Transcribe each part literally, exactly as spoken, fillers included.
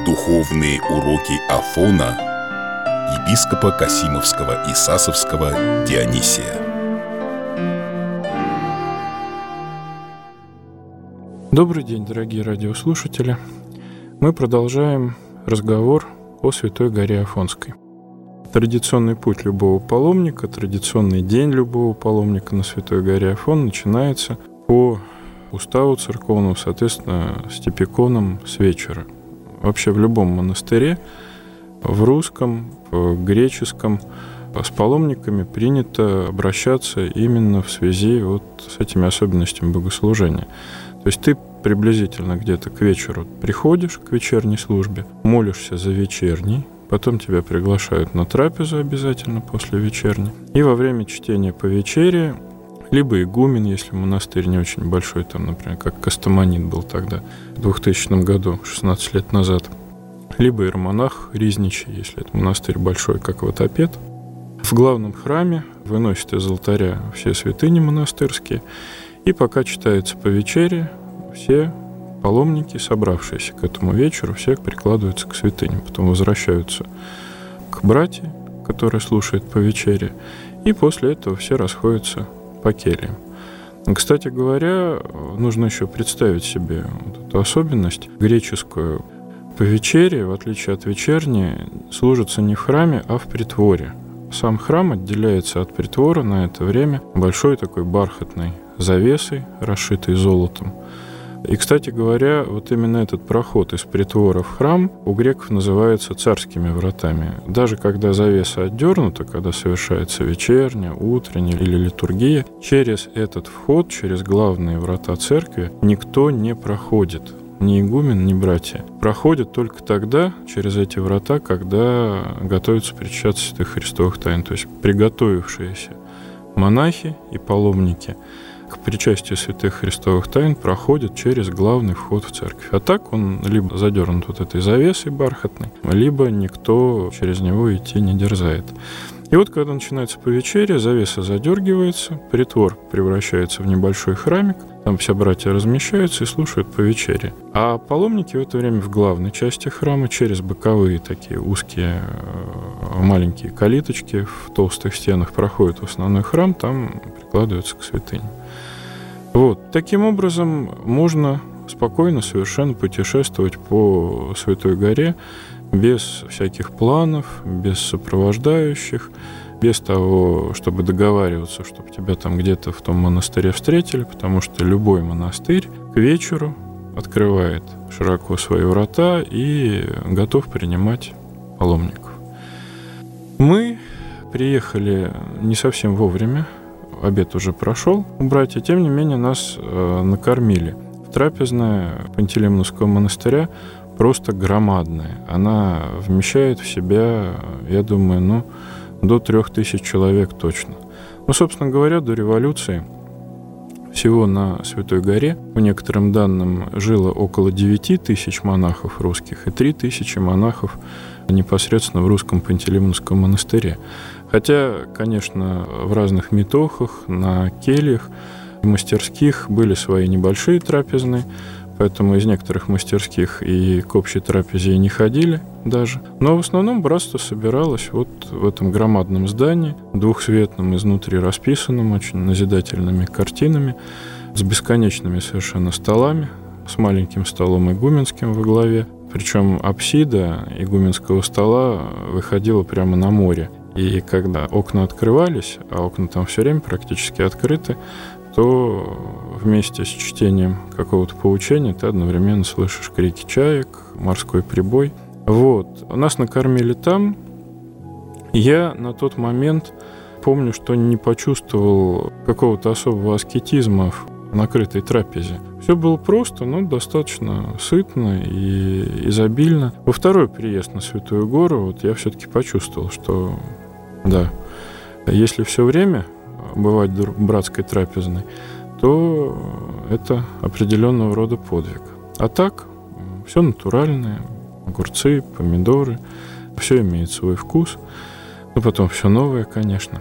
Духовные уроки Афона епископа Касимовского и Сасовского Дионисия. Добрый день, дорогие радиослушатели. Мы продолжаем разговор о Святой горе Афонской. Традиционный путь любого паломника, традиционный день любого паломника на Святой горе Афон начинается по уставу церковному, соответственно, с типиконом с вечера. Вообще в любом монастыре, в русском, в греческом, с паломниками принято обращаться именно в связи вот с этими особенностями богослужения. То есть ты приблизительно где-то к вечеру приходишь к вечерней службе, молишься за вечерней, потом тебя приглашают на трапезу обязательно после вечерней, и во время чтения по вечере либо игумен, если монастырь не очень большой, там, например, как Костоманит был тогда, в двухтысячном году, шестнадцать лет назад, либо иеромонах Ризничий, если это монастырь большой, как Ватопед, в главном храме выносят из алтаря все святыни монастырские, и пока читается по вечере, все паломники, собравшиеся к этому вечеру, все прикладываются к святыням, потом возвращаются к братьям, которые слушают по вечере, и после этого все расходятся по кельям. Кстати говоря, нужно еще представить себе вот эту особенность греческую. По вечере, в отличие от вечерней, служится не в храме, а в притворе. Сам храм отделяется от притвора на это время большой такой бархатной завесой, расшитой золотом. И, кстати говоря, вот именно этот проход из притвора в храм у греков называется царскими вратами. Даже когда завеса отдернута, когда совершается вечерня, утренняя или литургия, через этот вход, через главные врата церкви никто не проходит. Ни игумен, ни братья. Проходят только тогда, через эти врата, когда готовятся причащаться святых христовых тайн. То есть приготовившиеся монахи и паломники к причастию святых христовых тайн проходят через главный вход в церковь. А так он либо задернут вот этой завесой бархатной, либо никто через него идти не дерзает. И вот когда начинается по вечере, завеса задергивается, притвор превращается в небольшой храмик, там все братья размещаются и слушают по вечере. А паломники в это время в главной части храма через боковые такие узкие маленькие калиточки в толстых стенах проходят в основной храм, там прикладываются к святыням. Вот. Таким образом можно спокойно совершенно путешествовать по Святой горе без всяких планов, без сопровождающих, без того, чтобы договариваться, чтобы тебя там где-то в том монастыре встретили, потому что любой монастырь к вечеру открывает широко свои врата и готов принимать паломников. Мы приехали не совсем вовремя, обед уже прошел у братьев, тем не менее нас э, накормили. Трапезная Пантелеймоновского монастыря просто громадная. Она вмещает в себя, я думаю, ну, до трех тысяч человек точно. Ну, собственно говоря, до революции всего на Святой горе, по некоторым данным, жило около девять тысяч монахов русских и три тысячи монахов непосредственно в русском Пантелеймоновском монастыре. Хотя, конечно, в разных метохах, на кельях, в мастерских были свои небольшие трапезные, поэтому из некоторых мастерских и к общей трапезе и не ходили даже. Но в основном братство собиралось вот в этом громадном здании, двухцветном, изнутри расписанном, очень назидательными картинами, с бесконечными совершенно столами, с маленьким столом игуменским во главе. Причем апсида игуменского стола выходила прямо на море. И когда окна открывались, а окна там все время практически открыты, то вместе с чтением какого-то поучения ты одновременно слышишь крики чаек, морской прибой. Вот. Нас накормили там. Я на тот момент помню, что не почувствовал какого-то особого аскетизма в накрытой трапезе. Все было просто, но достаточно сытно и изобильно. Во второй приезд на Святую гору вот я все-таки почувствовал, что да, если все время бывать братской трапезной, то это определенного рода подвиг. А так, все натуральное, огурцы, помидоры, все имеет свой вкус, но потом все новое, конечно.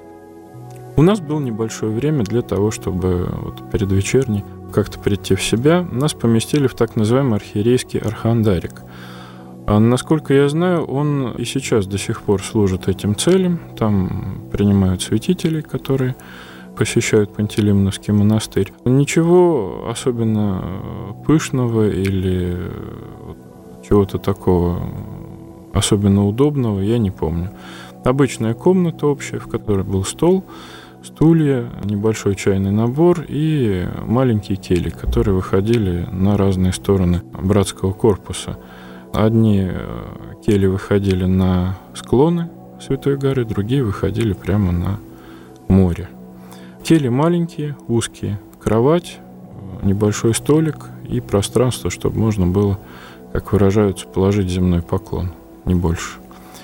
У нас было небольшое время для того, чтобы вот перед вечерней как-то прийти в себя. Нас поместили в так называемый архиерейский архандарик. А насколько я знаю, он и сейчас до сих пор служит этим целям. Там принимают святителей, которые посещают Пантелеймоновский монастырь. Ничего особенно пышного или чего-то такого особенно удобного я не помню. Обычная комната общая, в которой был стол, стулья, небольшой чайный набор и маленькие кельи, которые выходили на разные стороны братского корпуса. Одни кельи выходили на склоны Святой горы, другие выходили прямо на море. Кельи маленькие, узкие, кровать, небольшой столик и пространство, чтобы можно было, как выражаются, положить земной поклон, не больше.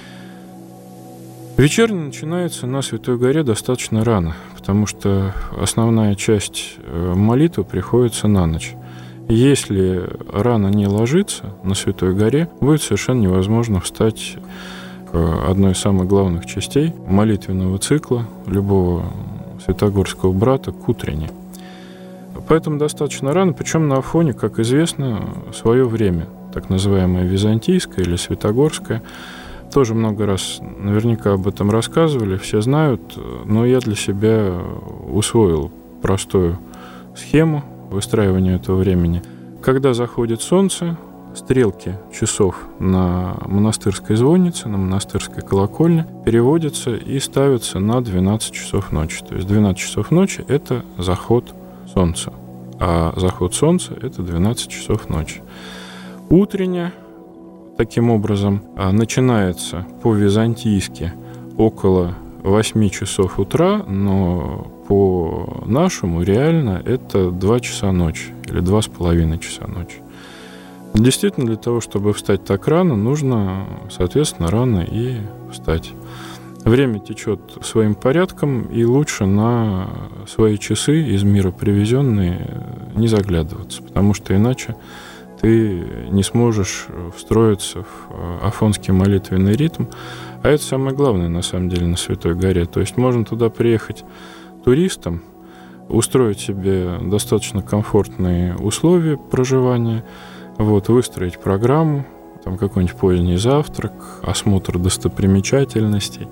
Вечерня начинается на Святой горе достаточно рано, потому что основная часть молитвы приходится на ночь. Если рано не ложиться на Святой горе, будет совершенно невозможно встать к одной из самых главных частей молитвенного цикла любого святогорского брата к утренне. Поэтому достаточно рано, причем на Афоне, как известно, свое время, так называемое византийское или святогорское. Тоже много раз наверняка об этом рассказывали, все знают, но я для себя усвоил простую схему выстраивания этого времени. Когда заходит солнце, стрелки часов на монастырской звоннице, на монастырской колокольне переводятся и ставятся на двенадцать часов ночи. То есть двенадцать часов ночи – это заход солнца, а заход солнца – это двенадцать часов ночи. Утренняя, таким образом, начинается по-византийски около восьми часов утра, но по-нашему реально это два часа ночи или два с половиной часа ночи. Действительно, для того, чтобы встать так рано, нужно, соответственно, рано и встать. Время течет своим порядком, и лучше на свои часы из мира привезенные не заглядываться, потому что иначе ты не сможешь встроиться в афонский молитвенный ритм. А это самое главное, на самом деле, на Святой горе. То есть можно туда приехать туристом, устроить себе достаточно комфортные условия проживания, вот, выстроить программу, там какой-нибудь поздний завтрак, осмотр достопримечательностей.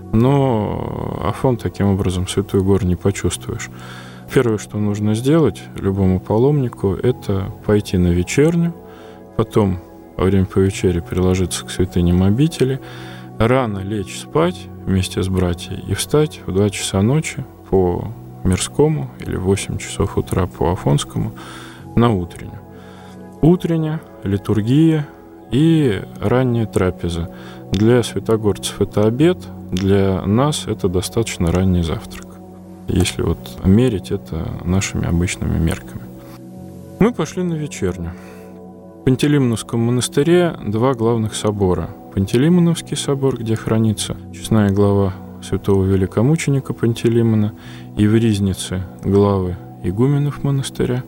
Но Афон таким образом Святую гору не почувствуешь. Первое, что нужно сделать любому паломнику, это пойти на вечерню, потом во время повечери приложиться к святыням обители, рано лечь спать вместе с братьями и встать в два часа ночи по мирскому или в восемь часов утра по афонскому на утреннюю. Утренняя, литургия и ранняя трапеза. Для святогорцев это обед, для нас это достаточно ранний завтрак, если вот мерить это нашими обычными мерками. Мы пошли на вечерню. В Пантелеймоновском монастыре два главных собора. Пантелеймоновский собор, где хранится честная глава святого великомученика Пантелеймона, и в Ризнице главы игуменов монастыря,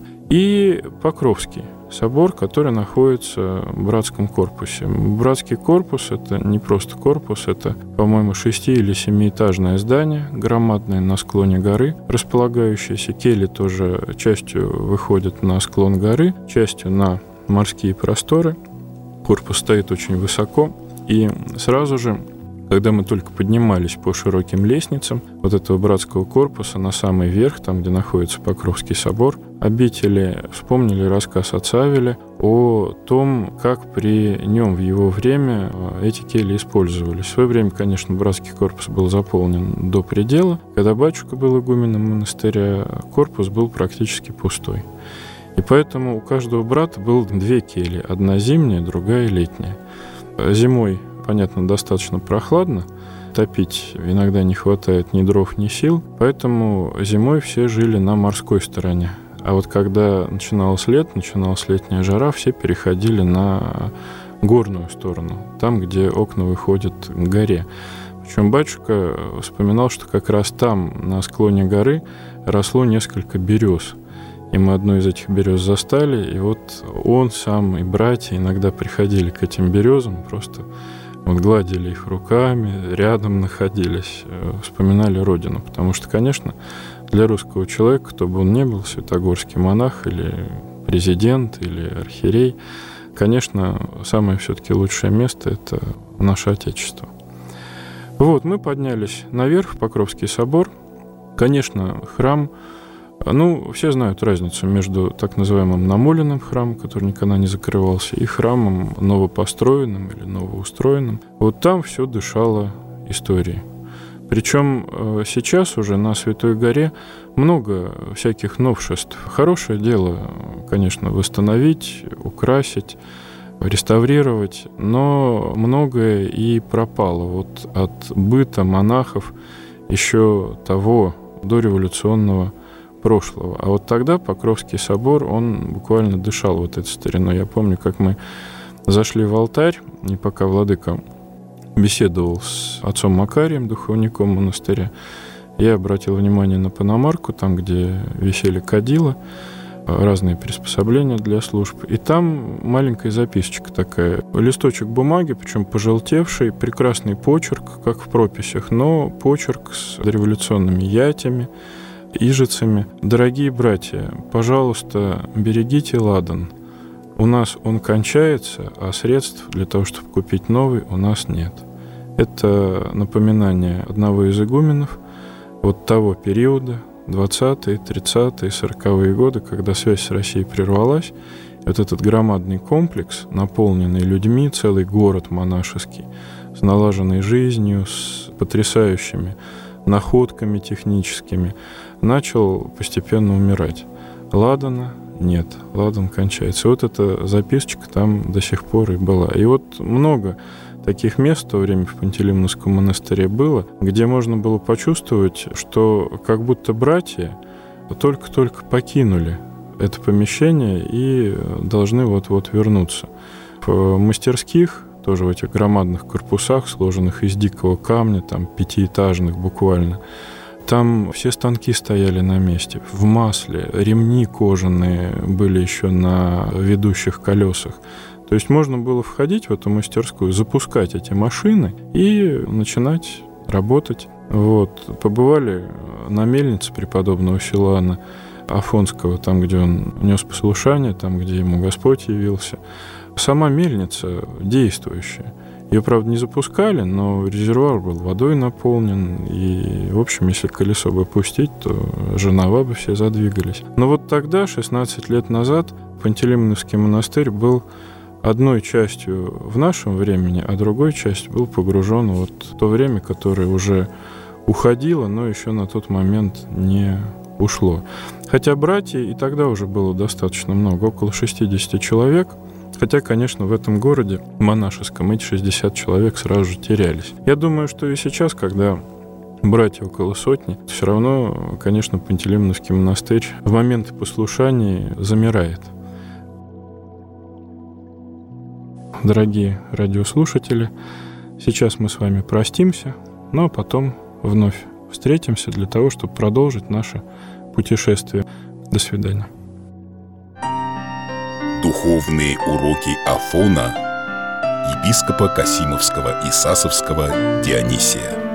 и Покровский собор, который находится в братском корпусе. Братский корпус – это не просто корпус, это, по-моему, шести- или семиэтажное здание, громадное на склоне горы, располагающееся. Кельи тоже частью выходят на склон горы, частью на морские просторы. Корпус стоит очень высоко, и сразу же, когда мы только поднимались по широким лестницам вот этого братского корпуса на самый верх, там, где находится Покровский собор, обители вспомнили рассказ отца Авеля о том, как при нем в его время эти кельи использовались. В свое время, конечно, братский корпус был заполнен до предела. Когда батюшка был игуменом монастыря, корпус был практически пустой. И поэтому у каждого брата было две кельи, одна зимняя, другая летняя. Зимой, понятно, достаточно прохладно, топить иногда не хватает ни дров, ни сил, поэтому зимой все жили на морской стороне. А вот когда начиналось лето, начиналась летняя жара, все переходили на горную сторону, там, где окна выходят к горе. Причем батюшка вспоминал, что как раз там, на склоне горы, росло несколько берез. И мы одну из этих берез застали, и вот он сам и братья иногда приходили к этим березам, просто вот гладили их руками, рядом находились, вспоминали родину. Потому что, конечно, для русского человека, кто бы он ни был, святогорский монах или президент, или архиерей, конечно, самое все-таки лучшее место – это наше Отечество. Вот, мы поднялись наверх, в Покровский собор. Конечно, храм, ну, все знают разницу между так называемым намоленным храмом, который никогда не закрывался, и храмом новопостроенным или новоустроенным. Вот там все дышало историей. Причем сейчас уже на Святой горе много всяких новшеств. Хорошее дело, конечно, восстановить, украсить, реставрировать, но многое и пропало вот от быта монахов еще того дореволюционного прошлого. А вот тогда Покровский собор, он буквально дышал вот этой стариной. Я помню, как мы зашли в алтарь, и пока владыка беседовал с отцом Макарием, духовником монастыря, я обратил внимание на паномарку, там, где висели кадила, разные приспособления для служб. И там маленькая записочка такая, листочек бумаги, причем пожелтевший, прекрасный почерк, как в прописях, но почерк с революционными ятями, ижицами. Дорогие братья, пожалуйста, берегите ладан. У нас он кончается, а средств для того, чтобы купить новый, у нас нет. Это напоминание одного из игуменов вот того периода, двадцатые, тридцатые, сороковые годы, когда связь с Россией прервалась. И вот этот громадный комплекс, наполненный людьми, целый город монашеский, с налаженной жизнью, с потрясающими находками техническими, начал постепенно умирать. Ладана нет, ладан кончается. Вот эта записочка там до сих пор и была. И вот много таких мест в то время в Пантелеймоновском монастыре было, где можно было почувствовать, что как будто братья только-только покинули это помещение и должны вот-вот вернуться. В мастерских, тоже в этих громадных корпусах, сложенных из дикого камня, там пятиэтажных буквально, там все станки стояли на месте, в масле, ремни кожаные были еще на ведущих колесах. То есть можно было входить в эту мастерскую, запускать эти машины и начинать работать. Вот. Побывали на мельнице преподобного Силуана Афонского, там, где он нес послушание, там, где ему Господь явился. Сама мельница действующая. Ее, правда, не запускали, но резервуар был водой наполнен, и, в общем, если колесо бы пустить, то жернова бы все задвигались. Но вот тогда, шестнадцать лет назад, Пантелеймоновский монастырь был одной частью в нашем времени, а другой частью был погружен вот в то время, которое уже уходило, но еще на тот момент не ушло. Хотя братьев и тогда уже было достаточно много, около шестьдесят человек. Хотя, конечно, в этом городе монашеском эти шестьдесят человек сразу же терялись. Я думаю, что и сейчас, когда братья около сотни, все равно, конечно, Пантелеймоновский монастырь в моменты послушания замирает. Дорогие радиослушатели, сейчас мы с вами простимся, но потом вновь встретимся для того, чтобы продолжить наше путешествие. До свидания. Духовные уроки Афона епископа Касимовского и Сасовского Дионисия.